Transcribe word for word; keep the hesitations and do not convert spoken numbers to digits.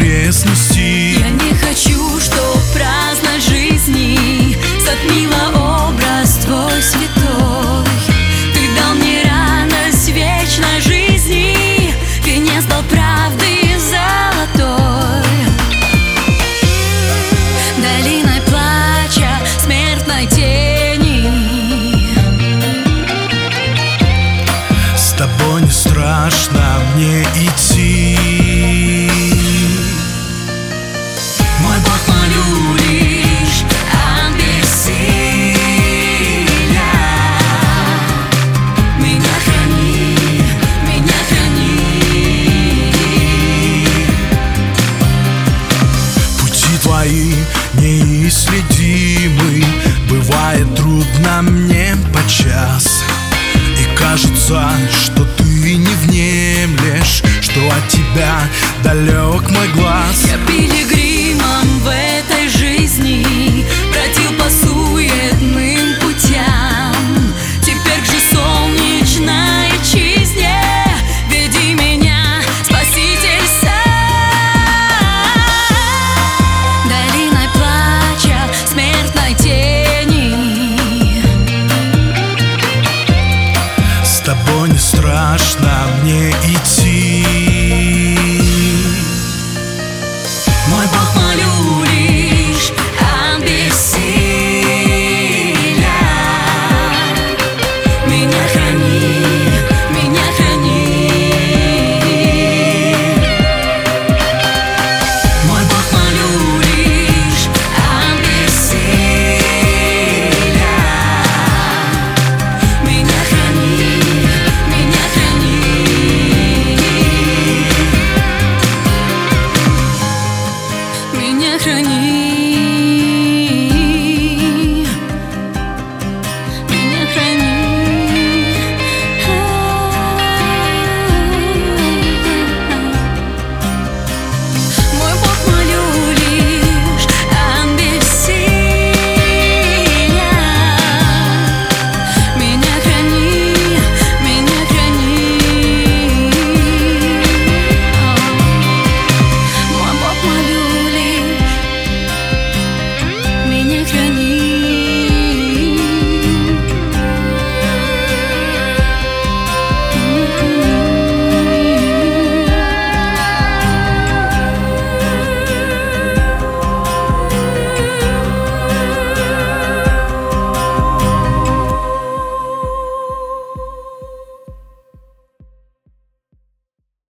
крест нести. Я не хочу, чтоб праздность жизни затмила образ твой святой. Ты дал мне радость вечной жизни, венец дал правды золотой. Долиной плача, смертной тени, с тобой не страшно мне идти. мой Бог, молю лишь от бессилия. Меня храни, меня храни. Пути твои неисследимы, бывает трудно мне подчас. И кажется, что ты не внемлешь, что от тебя далек мой глаз. Я